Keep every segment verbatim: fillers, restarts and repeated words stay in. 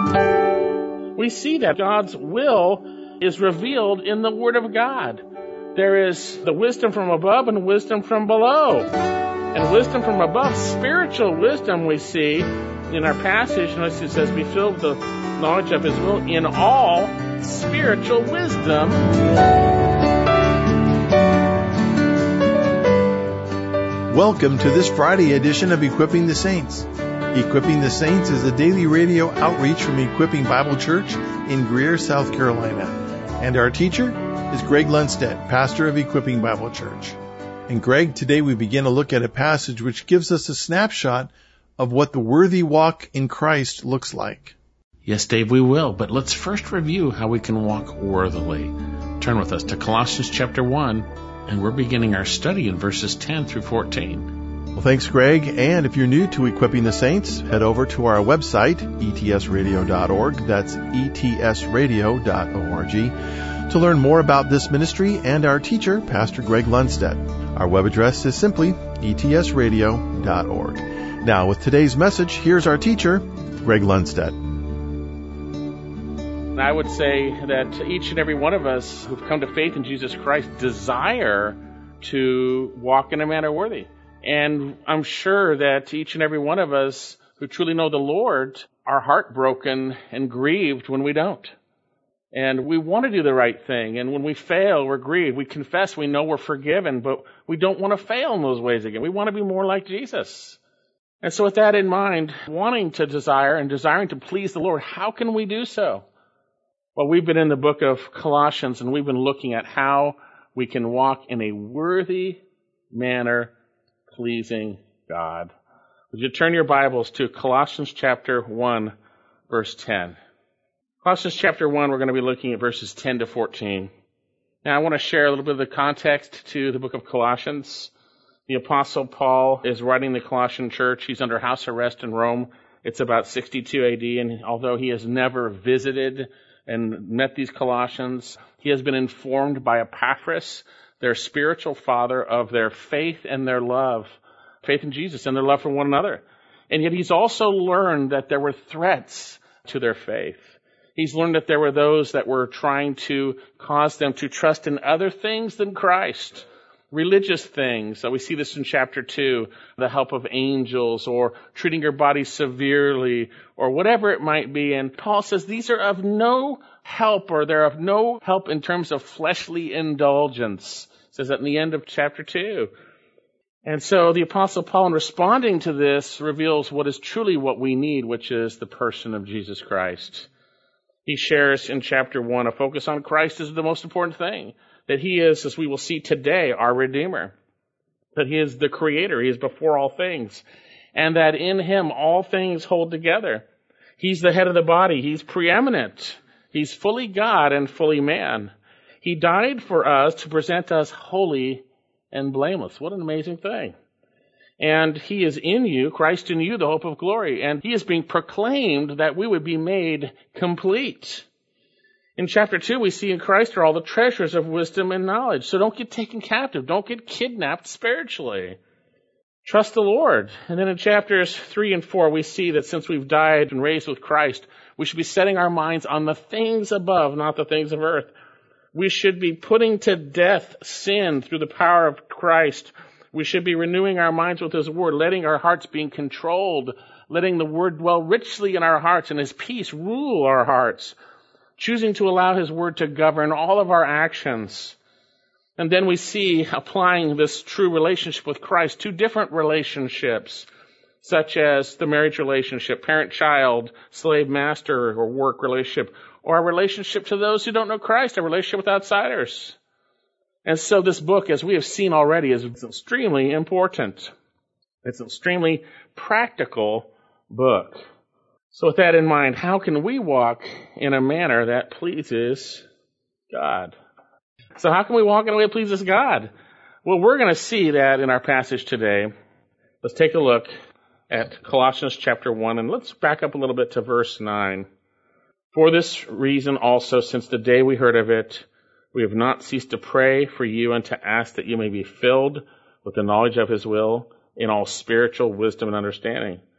We see that God's will is revealed in the Word of God. There is the wisdom from above and wisdom from below. And wisdom from above, spiritual wisdom we see in our passage, notice it says, be filled with the knowledge of His will in all spiritual wisdom. Welcome to this Friday edition of Equipping the Saints. Equipping the Saints is a daily radio outreach from Equipping Bible Church in Greer, South Carolina. And our teacher is Greg Lundstedt, pastor of Equipping Bible Church. And Greg, today we begin to look at a passage which gives us a snapshot of what the worthy walk in Christ looks like. Yes, Dave, we will, but let's first review how we can walk worthily. Turn with us to Colossians chapter one, and we're beginning our study in verses ten through fourteen. Well, thanks, Greg. And if you're new to Equipping the Saints, head over to our website, E T S radio dot org. That's E T S radio dot org to learn more about this ministry and our teacher, Pastor Greg Lundstedt. Our web address is simply E T S radio dot org. Now, with today's message, here's our teacher, Greg Lundstedt. I would say that each and every one of us who've come to faith in Jesus Christ desire to walk in a manner worthy. And I'm sure that each and every one of us who truly know the Lord are heartbroken and grieved when we don't. And we want to do the right thing. And when we fail, we're grieved. We confess, we know we're forgiven, but we don't want to fail in those ways again. We want to be more like Jesus. And so with that in mind, wanting to desire and desiring to please the Lord, how can we do so? Well, we've been in the book of Colossians, and we've been looking at how we can walk in a worthy manner pleasing God. Would you turn your Bibles to Colossians chapter one, verse ten. Colossians chapter one, we're going to be looking at verses ten to fourteen. Now, I want to share a little bit of the context to the book of Colossians. The Apostle Paul is writing the Colossian church. He's under house arrest in Rome. It's about sixty-two A D, and although he has never visited and met these Colossians, he has been informed by Epaphras, their spiritual father, of their faith and their love, faith in Jesus and their love for one another. And yet he's also learned that there were threats to their faith. He's learned that there were those that were trying to cause them to trust in other things than Christ, religious things. So we see this in chapter two, the help of angels, or treating your body severely, or whatever it might be. And Paul says these are of no help, or they're of no help in terms of fleshly indulgence. It says that in the end of chapter two. And so the Apostle Paul, in responding to this, reveals what is truly what we need, which is the person of Jesus Christ. He shares in chapter one a focus on Christ is the most important thing. That he is, as we will see today, our Redeemer. That he is the Creator. He is before all things. And that in him all things hold together. He's the head of the body. He's preeminent. He's fully God and fully man. He died for us to present us holy and blameless. What an amazing thing. And he is in you, Christ in you, the hope of glory. And he is being proclaimed that we would be made complete. In chapter two, we see in Christ are all the treasures of wisdom and knowledge. So don't get taken captive. Don't get kidnapped spiritually. Trust the Lord. And then in chapters three and four, we see that since we've died and raised with Christ, we should be setting our minds on the things above, not the things of earth. We should be putting to death sin through the power of Christ. We should be renewing our minds with His Word, letting our hearts be controlled, letting the Word dwell richly in our hearts and His peace rule our hearts, choosing to allow His Word to govern all of our actions. And then we see applying this true relationship with Christ to different relationships, such as the marriage relationship, parent-child, slave-master, or work relationship, or a relationship to those who don't know Christ, a relationship with outsiders. And so this book, as we have seen already, is extremely important. It's an extremely practical book. So with that in mind, how can we walk in a manner that pleases God? So how can we walk in a way that pleases God? Well, we're going to see that in our passage today. Let's take a look at Colossians chapter one, and let's back up a little bit to verse nine. For this reason also, since the day we heard of it, we have not ceased to pray for you and to ask that you may be filled with the knowledge of His will in all spiritual wisdom and understanding,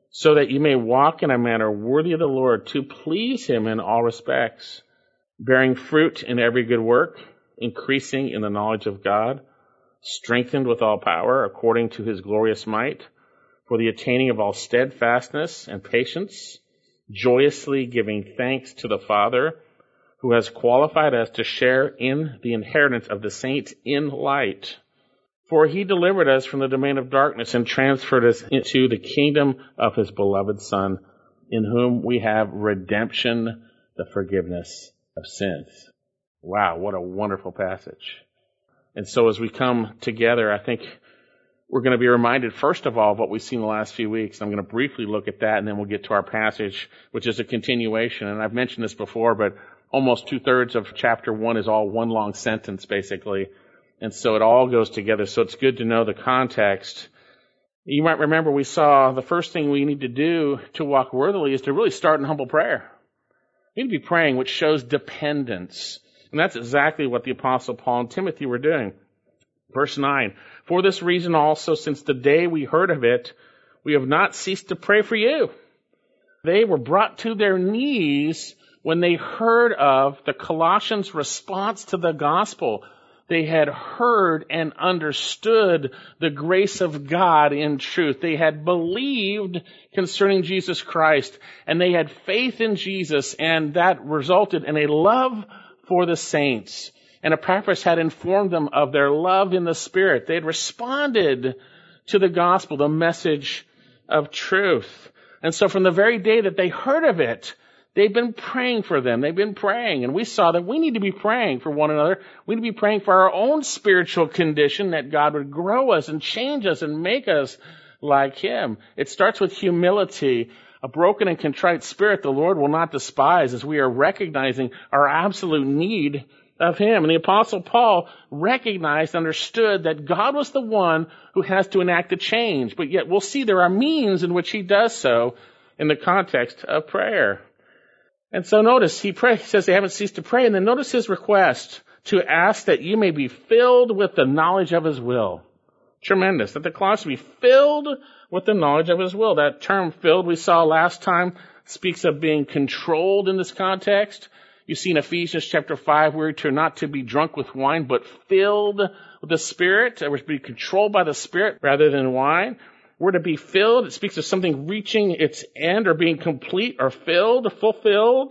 so that you may walk in a manner worthy of the Lord, to please him in all respects, bearing fruit in every good work, increasing in the knowledge of God, strengthened with all power according to his glorious might, for the attaining of all steadfastness and patience, joyously giving thanks to the Father, who has qualified us to share in the inheritance of the saints in light. For he delivered us from the domain of darkness and transferred us into the kingdom of his beloved Son, in whom we have redemption, the forgiveness of sins. Wow, what a wonderful passage. And so as we come together, I think we're going to be reminded, first of all, of what we've seen the last few weeks. I'm going to briefly look at that, and then we'll get to our passage, which is a continuation. And I've mentioned this before, but almost two-thirds of chapter one is all one long sentence, basically. And so it all goes together. So it's good to know the context. You might remember we saw the first thing we need to do to walk worthily is to really start in humble prayer. We need to be praying, which shows dependence. And that's exactly what the Apostle Paul and Timothy were doing. Verse nine, for this reason also, since the day we heard of it, we have not ceased to pray for you. They were brought to their knees when they heard of the Colossians' response to the gospel. They had heard and understood the grace of God in truth. They had believed concerning Jesus Christ, and they had faith in Jesus, and that resulted in a love for the saints. And Epaphras had informed them of their love in the Spirit. They had responded to the gospel, the message of truth. And so from the very day that they heard of it, they've been praying for them. They've been praying. And we saw that we need to be praying for one another. We need to be praying for our own spiritual condition, that God would grow us and change us and make us like him. It starts with humility. A broken and contrite spirit the Lord will not despise, as we are recognizing our absolute need of him. And the Apostle Paul recognized, understood that God was the one who has to enact a change. But yet we'll see there are means in which he does so in the context of prayer. And so notice, he, pray, he says they haven't ceased to pray. And then notice his request to ask that you may be filled with the knowledge of his will. Tremendous. That the Colossians be filled with the knowledge of his will. That term filled we saw last time speaks of being controlled in this context. You see in Ephesians chapter five, we're to not to be drunk with wine, but filled with the Spirit. We're to be controlled by the Spirit rather than wine. We're to be filled. It speaks of something reaching its end or being complete or filled, fulfilled.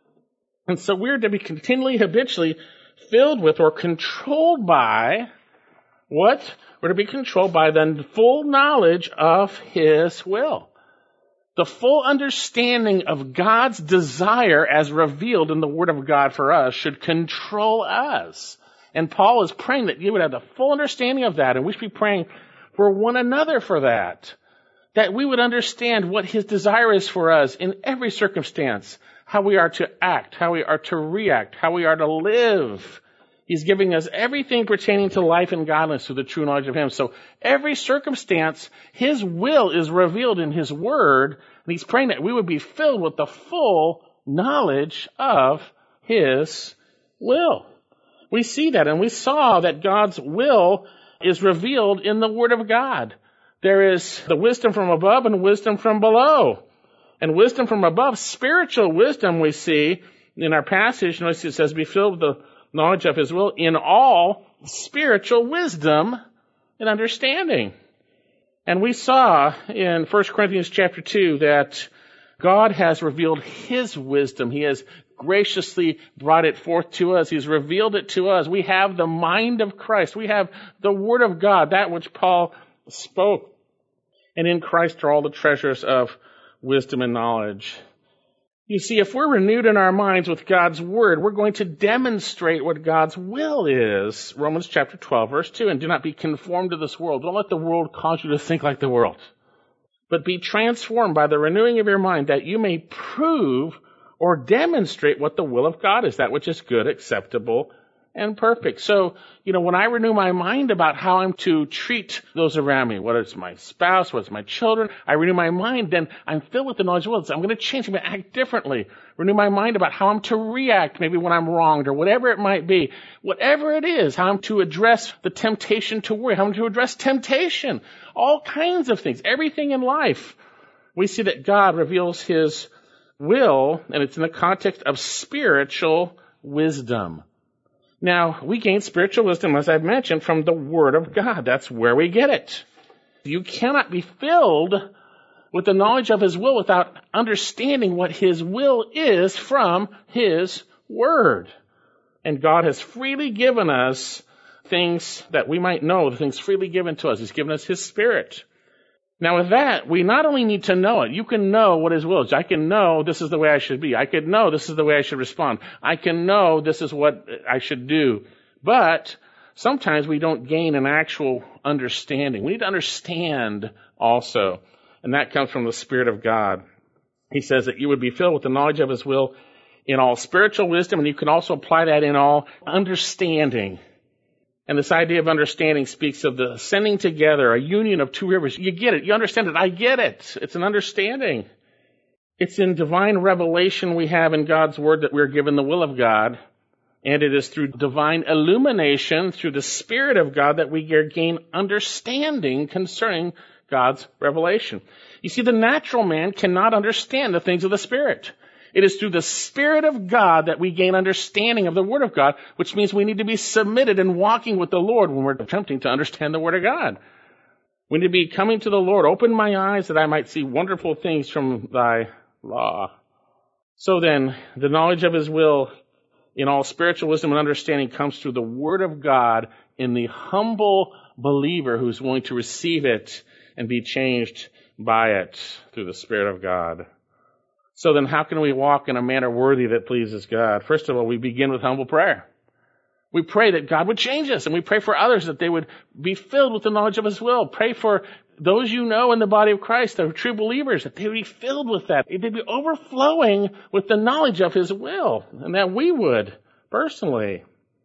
And so we're to be continually, habitually filled with or controlled by what? We're to be controlled by the full knowledge of his will. The full understanding of God's desire as revealed in the Word of God for us should control us. And Paul is praying that you would have the full understanding of that, and we should be praying for one another for that. That we would understand what his desire is for us in every circumstance, how we are to act, how we are to react, how we are to live. He's giving us everything pertaining to life and godliness through the true knowledge of him. So every circumstance, his will is revealed in his word, and he's praying that we would be filled with the full knowledge of his will. We see that, and we saw that God's will is revealed in the word of God. There is the wisdom from above and wisdom from below. And wisdom from above, spiritual wisdom we see in our passage. Notice it says, be filled with the knowledge of his will in all spiritual wisdom and understanding. And we saw in First Corinthians chapter two that God has revealed his wisdom. He has graciously brought it forth to us. He's revealed it to us. We have the mind of Christ. We have the word of God, that which Paul spoke. And in Christ are all the treasures of wisdom and knowledge. You see, if we're renewed in our minds with God's word, we're going to demonstrate what God's will is. Romans chapter twelve, verse two, and do not be conformed to this world. Don't let the world cause you to think like the world, but be transformed by the renewing of your mind, that you may prove or demonstrate what the will of God is, that which is good, acceptable, and perfect. So, you know, when I renew my mind about how I'm to treat those around me, whether it's my spouse, whether it's my children, I renew my mind, then I'm filled with the knowledge of the will. So I'm going to change, I'm going to act differently. Renew my mind about how I'm to react, maybe when I'm wronged or whatever it might be. Whatever it is, how I'm to address the temptation to worry, how I'm to address temptation, all kinds of things, everything in life we see that God reveals his will, and it's in the context of spiritual wisdom. Now, we gain spiritual wisdom, as I've mentioned, from the Word of God. That's where we get it. You cannot be filled with the knowledge of his will without understanding what his will is from his Word. And God has freely given us things that we might know, the things freely given to us. He's given us his Spirit. Now with that, we not only need to know it. You can know what his will is. I can know this is the way I should be. I can know this is the way I should respond. I can know this is what I should do. But sometimes we don't gain an actual understanding. We need to understand also. And that comes from the Spirit of God. He says that you would be filled with the knowledge of his will in all spiritual wisdom, and you can also apply that in all understanding. And this idea of understanding speaks of the sending together, a union of two rivers. You get it. You understand it. I get it. It's an understanding. It's in divine revelation we have in God's Word that we're given the will of God. And it is through divine illumination, through the Spirit of God, that we gain understanding concerning God's revelation. You see, the natural man cannot understand the things of the Spirit. It is through the Spirit of God that we gain understanding of the Word of God, which means we need to be submitted and walking with the Lord when we're attempting to understand the Word of God. We need to be coming to the Lord, open my eyes that I might see wonderful things from thy law. So then, the knowledge of his will in all spiritual wisdom and understanding comes through the Word of God in the humble believer who's willing to receive it and be changed by it through the Spirit of God. So then how can we walk in a manner worthy that pleases God? First of all, we begin with humble prayer. We pray that God would change us, and we pray for others that they would be filled with the knowledge of his will. Pray for those you know in the body of Christ, that are true believers, that they would be filled with that. They'd be overflowing with the knowledge of his will, and that we would personally.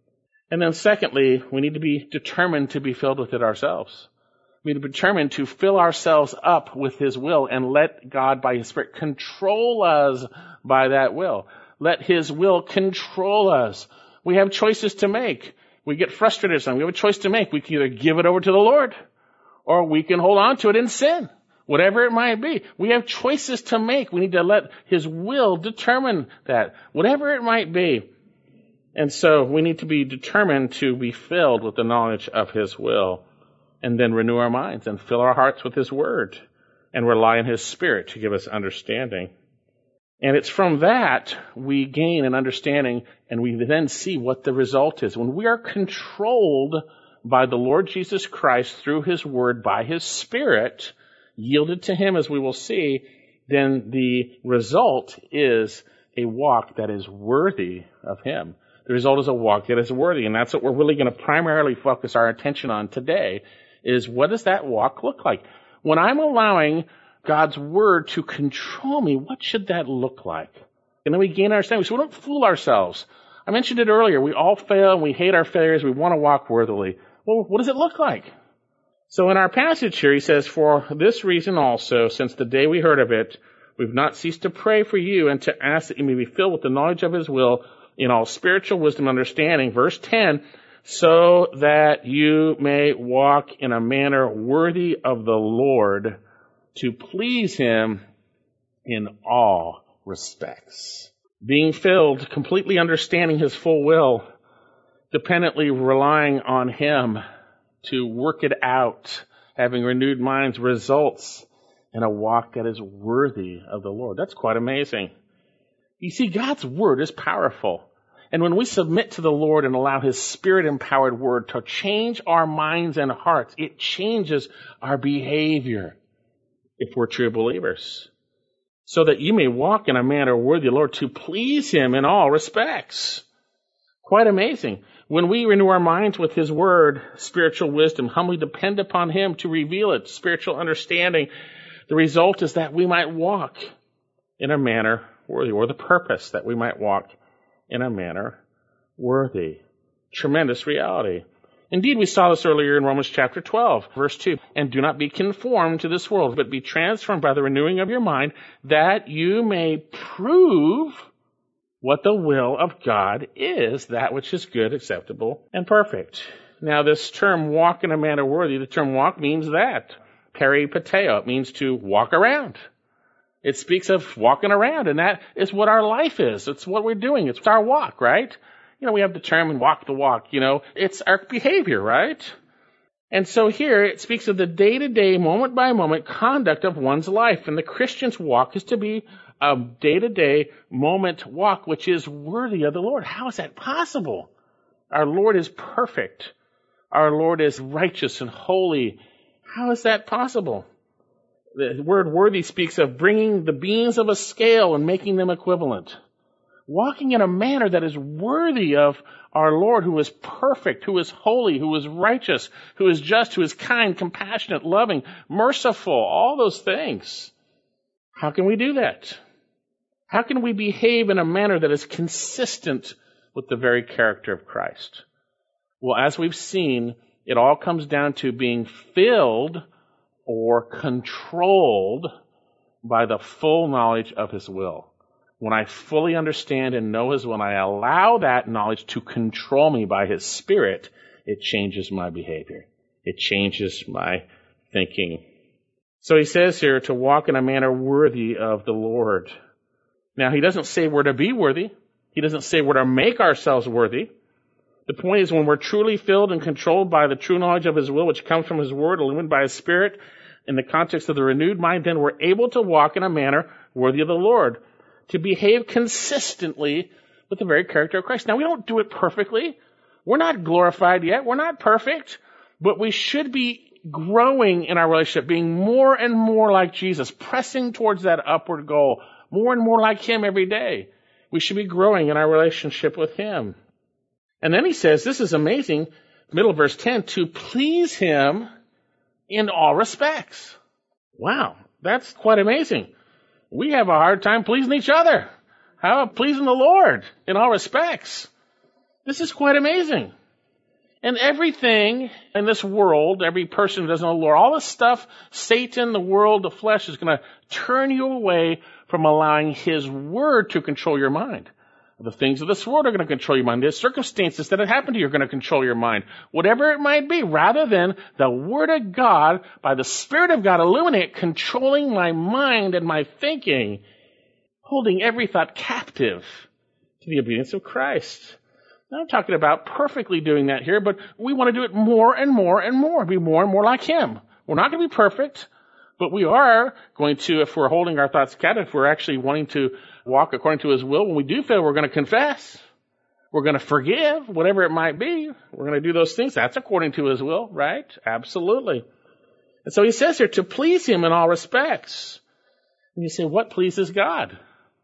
And then secondly, we need to be determined to be filled with it ourselves. We need to be determined to fill ourselves up with his will and let God by his Spirit control us by that will. Let his will control us. We have choices to make. We get frustrated sometimes. We have a choice to make. We can either give it over to the Lord or we can hold on to it in sin. Whatever it might be. We have choices to make. We need to let his will determine that. Whatever it might be. And so we need to be determined to be filled with the knowledge of his will. And then renew our minds and fill our hearts with his Word and rely on his Spirit to give us understanding. And it's from that we gain an understanding, and we then see what the result is. When we are controlled by the Lord Jesus Christ through his Word, by his Spirit, yielded to him as we will see, then the result is a walk that is worthy of him. The result is a walk that is worthy, and that's what we're really going to primarily focus our attention on today, is what does that walk look like? When I'm allowing God's Word to control me, what should that look like? And then we gain understanding, so we don't fool ourselves. I mentioned it earlier, we all fail, and we hate our failures, we want to walk worthily. Well, what does it look like? So in our passage here, he says, for this reason also, since the day we heard of it, we've not ceased to pray for you and to ask that you may be filled with the knowledge of his will in all spiritual wisdom and understanding. Verse ten, so that you may walk in a manner worthy of the Lord, to please him in all respects. Being filled, completely understanding his full will, dependently relying on him to work it out, having renewed minds, results in a walk that is worthy of the Lord. That's quite amazing. You see, God's Word is powerful. And when we submit to the Lord and allow his Spirit-empowered Word to change our minds and hearts, it changes our behavior if we're true believers. So that you may walk in a manner worthy of the Lord, to please him in all respects. Quite amazing. When we renew our minds with his Word, spiritual wisdom, humbly depend upon him to reveal it, spiritual understanding, the result is that we might walk in a manner worthy, or the purpose that we might walk in a manner worthy. Tremendous reality. Indeed, we saw this earlier in Romans chapter twelve, verse two. And do not be conformed to this world, but be transformed by the renewing of your mind, that you may prove what the will of God is, that which is good, acceptable, and perfect. Now, this term, walk in a manner worthy, the term walk means that. Peripateo, it means to walk around. It speaks of walking around, and that is what our life is. It's what we're doing. It's our walk, right? You know, we have the term walk the walk, you know. It's our behavior, right? And so here it speaks of the day-to-day, moment-by-moment conduct of one's life. And the Christian's walk is to be a day-to-day moment walk which is worthy of the Lord. How is that possible? Our Lord is perfect. Our Lord is righteous and holy. How is that possible? The word worthy speaks of bringing the beams of a scale and making them equivalent. Walking in a manner that is worthy of our Lord, who is perfect, who is holy, who is righteous, who is just, who is kind, compassionate, loving, merciful, all those things. How can we do that? How can we behave in a manner that is consistent with the very character of Christ? Well, as we've seen, it all comes down to being filled or controlled by the full knowledge of His will. When I fully understand and know His will, and I allow that knowledge to control me by His Spirit, it changes my behavior. It changes my thinking. So he says here to walk in a manner worthy of the Lord. Now, he doesn't say we're to be worthy. He doesn't say we're to make ourselves worthy. The point is when we're truly filled and controlled by the true knowledge of His will, which comes from His Word, illumined by His Spirit, in the context of the renewed mind, then we're able to walk in a manner worthy of the Lord, to behave consistently with the very character of Christ. Now, we don't do it perfectly. We're not glorified yet. We're not perfect. But we should be growing in our relationship, being more and more like Jesus, pressing towards that upward goal, more and more like Him every day. We should be growing in our relationship with Him. And then he says, this is amazing, middle of verse ten, to please Him in all respects. Wow, that's quite amazing. We have a hard time pleasing each other. How about pleasing the Lord in all respects? This is quite amazing. And everything in this world, every person who doesn't know the Lord, all this stuff, Satan, the world, the flesh, is going to turn you away from allowing His Word to control your mind. The things of this world are going to control your mind. The circumstances that have happened to you are going to control your mind. Whatever it might be, rather than the Word of God, by the Spirit of God, illuminate, controlling my mind and my thinking, holding every thought captive to the obedience of Christ. Now, I'm talking about perfectly doing that here, but we want to do it more and more and more, be more and more like Him. We're not going to be perfect, but we are going to, if we're holding our thoughts captive, if we're actually wanting to walk according to His will, when we do fail, we're going to confess. We're going to forgive, whatever it might be. We're going to do those things. That's according to His will, right? Absolutely. And so he says here, to please Him in all respects. And you say, what pleases God?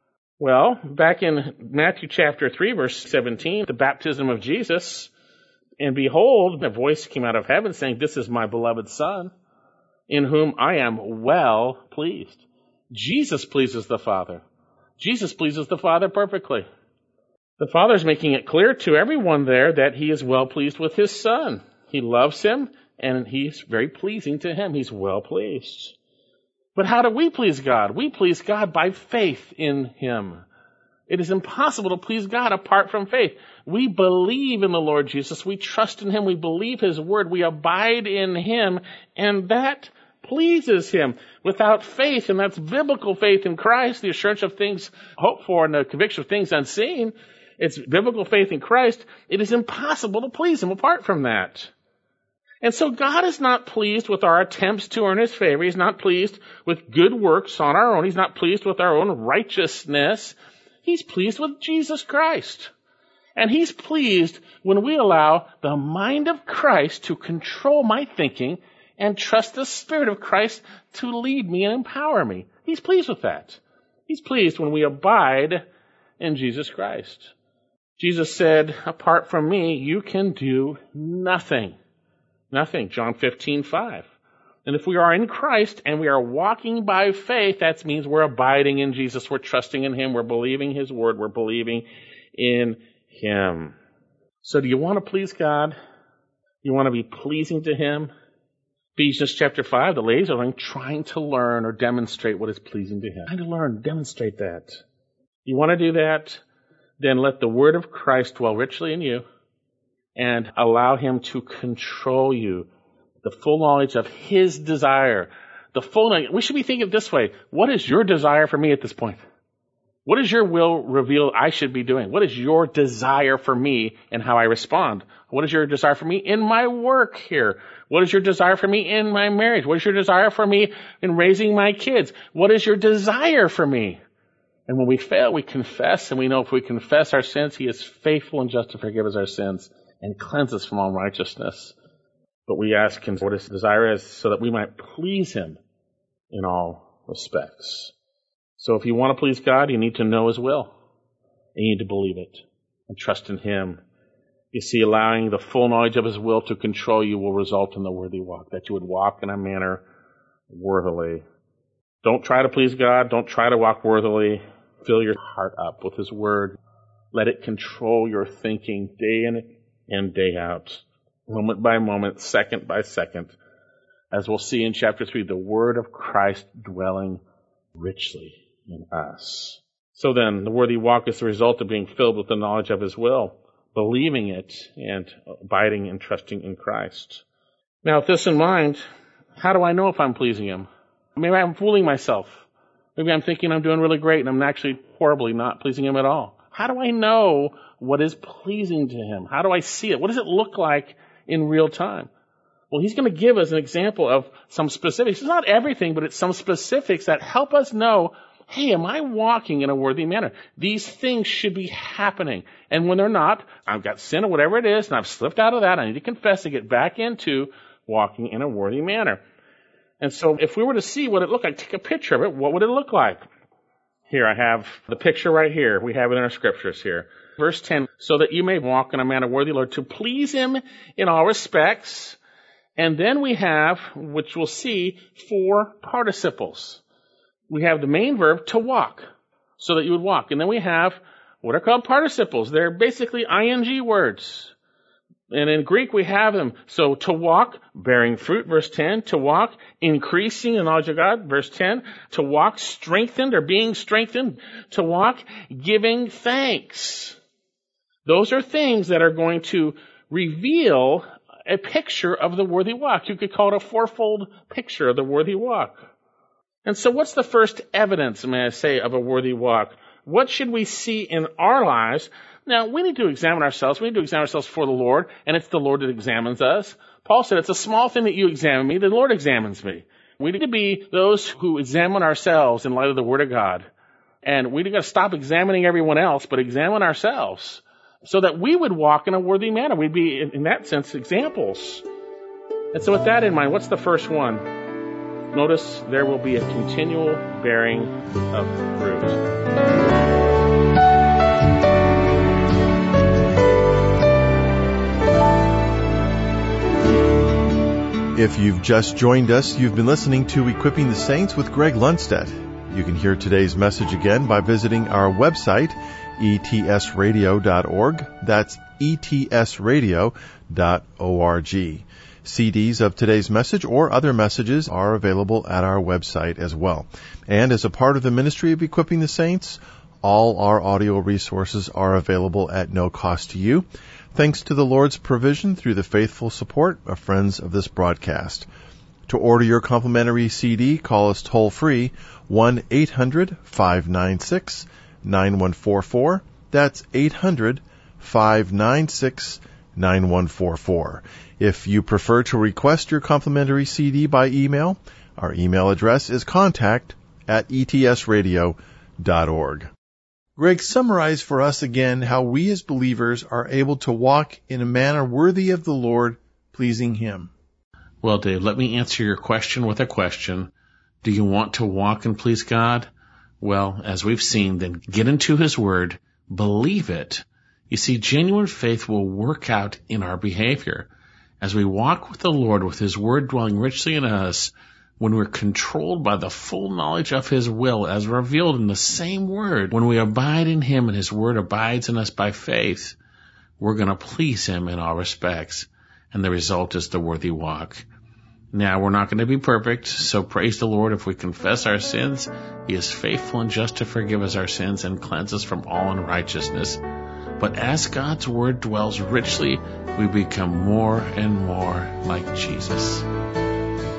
Well, back in Matthew chapter three, verse seventeen, the baptism of Jesus, and behold, a voice came out of heaven saying, this is my beloved Son, in whom I am well pleased. Jesus pleases the Father. Jesus pleases the Father perfectly. The Father's making it clear to everyone there that He is well pleased with His Son. He loves Him, and He's very pleasing to Him. He's well pleased. But how do we please God? We please God by faith in Him. It is impossible to please God apart from faith. We believe in the Lord Jesus. We trust in Him. We believe His Word. We abide in Him, and that pleases Him. Without faith, and that's biblical faith in Christ, the assurance of things hoped for and the conviction of things unseen, it's biblical faith in Christ, it is impossible to please Him apart from that. And so God is not pleased with our attempts to earn His favor. He's not pleased with good works on our own. He's not pleased with our own righteousness. He's pleased with Jesus Christ. And He's pleased when we allow the mind of Christ to control my thinking and trust the Spirit of Christ to lead me and empower me. He's pleased with that. He's pleased when we abide in Jesus Christ. Jesus said, apart from me, you can do nothing. Nothing. John fifteen five. And if we are in Christ and we are walking by faith, that means we're abiding in Jesus. We're trusting in Him. We're believing His Word. We're believing in Him. So do you want to please God? You want to be pleasing to Him? Ephesians chapter five, the ladies are trying to learn or demonstrate what is pleasing to Him. Trying to learn, demonstrate that. You want to do that? Then let the Word of Christ dwell richly in you and allow Him to control you. The full knowledge of His desire, the full knowledge. We should be thinking this way. What is your desire for me at this point? What does your will reveal I should be doing? What is your desire for me and how I respond? What is your desire for me in my work here? What is your desire for me in my marriage? What is your desire for me in raising my kids? What is your desire for me? And when we fail, we confess, and we know if we confess our sins, He is faithful and just to forgive us our sins and cleanse us from all unrighteousness. But we ask Him what His desire is so that we might please Him in all respects. So if you want to please God, you need to know His will. And you need to believe it and trust in Him. You see, allowing the full knowledge of His will to control you will result in the worthy walk, that you would walk in a manner worthily. Don't try to please God. Don't try to walk worthily. Fill your heart up with His Word. Let it control your thinking day in and day out, moment by moment, second by second. As we'll see in chapter three, the Word of Christ dwelling richly in us. So then, the worthy walk is the result of being filled with the knowledge of His will, believing it, and abiding and trusting in Christ. Now, with this in mind, how do I know if I'm pleasing Him? Maybe I'm fooling myself. Maybe I'm thinking I'm doing really great, and I'm actually horribly not pleasing Him at all. How do I know what is pleasing to Him? How do I see it? What does it look like in real time? Well, He's going to give us an example of some specifics. It's not everything, but it's some specifics that help us know, hey, am I walking in a worthy manner? These things should be happening. And when they're not, I've got sin or whatever it is, and I've slipped out of that. I need to confess to get back into walking in a worthy manner. And so if we were to see what it looked like, take a picture of it, what would it look like? Here, I have the picture right here. We have it in our scriptures here. Verse ten, so that you may walk in a manner worthy, Lord, to please Him in all respects. And then we have, which we'll see, four participles. We have the main verb, to walk, so that you would walk. And then we have what are called participles. They're basically ing words. And in Greek, we have them. So to walk, bearing fruit, verse ten. To walk, increasing in knowledge of God, verse ten. To walk, strengthened or being strengthened. To walk, giving thanks. Those are things that are going to reveal a picture of the worthy walk. You could call it a fourfold picture of the worthy walk. And so what's the first evidence, may I say, of a worthy walk? What should we see in our lives? Now, we need to examine ourselves. We need to examine ourselves for the Lord, and it's the Lord that examines us. Paul said, it's a small thing that you examine me, the Lord examines me. We need to be those who examine ourselves in light of the Word of God. And we've got to stop examining everyone else, but examine ourselves so that we would walk in a worthy manner. We'd be, in that sense, examples. And so with that in mind, what's the first one? Notice there will be a continual bearing of fruit. If you've just joined us, you've been listening to Equipping the Saints with Greg Lundstedt. You can hear today's message again by visiting our website, e t s radio dot org. That's e t s radio dot org. C Ds of today's message or other messages are available at our website as well. And as a part of the ministry of Equipping the Saints, all our audio resources are available at no cost to you, thanks to the Lord's provision through the faithful support of friends of this broadcast. To order your complimentary C D, call us toll-free, one eight hundred five nine six nine one four four. That's eight hundred five nine six nine one four four. If you prefer to request your complimentary C D by email, our email address is contact at e t s radio dot org. Greg, summarize for us again how we as believers are able to walk in a manner worthy of the Lord, pleasing Him. Well, Dave, let me answer your question with a question. Do you want to walk and please God? Well, as we've seen, then get into His Word, believe it. You see, genuine faith will work out in our behavior. As we walk with the Lord, with His Word dwelling richly in us, when we're controlled by the full knowledge of His will as revealed in the same Word, when we abide in Him and His Word abides in us by faith, we're going to please Him in all respects. And the result is the worthy walk. Now, we're not going to be perfect, so praise the Lord. If we confess our sins, He is faithful and just to forgive us our sins and cleanse us from all unrighteousness. But as God's Word dwells richly, we become more and more like Jesus.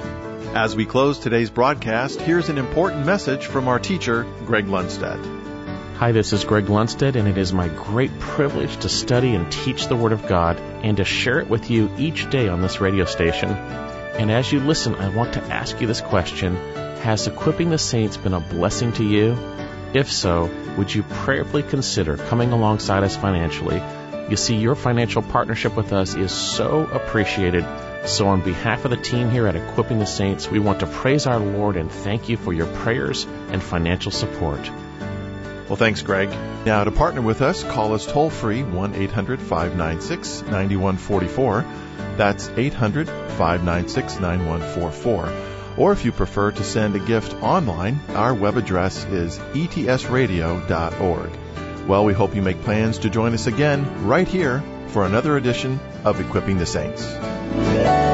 As we close today's broadcast, here's an important message from our teacher, Greg Lundstedt. Hi, this is Greg Lundstedt, and it is my great privilege to study and teach the Word of God and to share it with you each day on this radio station. And as you listen, I want to ask you this question: has Equipping the Saints been a blessing to you? If so, would you prayerfully consider coming alongside us financially? You see, your financial partnership with us is so appreciated. So on behalf of the team here at Equipping the Saints, we want to praise our Lord and thank you for your prayers and financial support. Well, thanks, Greg. Now, to partner with us, call us toll-free, one eight hundred five nine six nine one four four. That's eight hundred five nine six nine one four four. Or if you prefer to send a gift online, our web address is e t s radio dot org. Well, we hope you make plans to join us again right here for another edition of Equipping the Saints.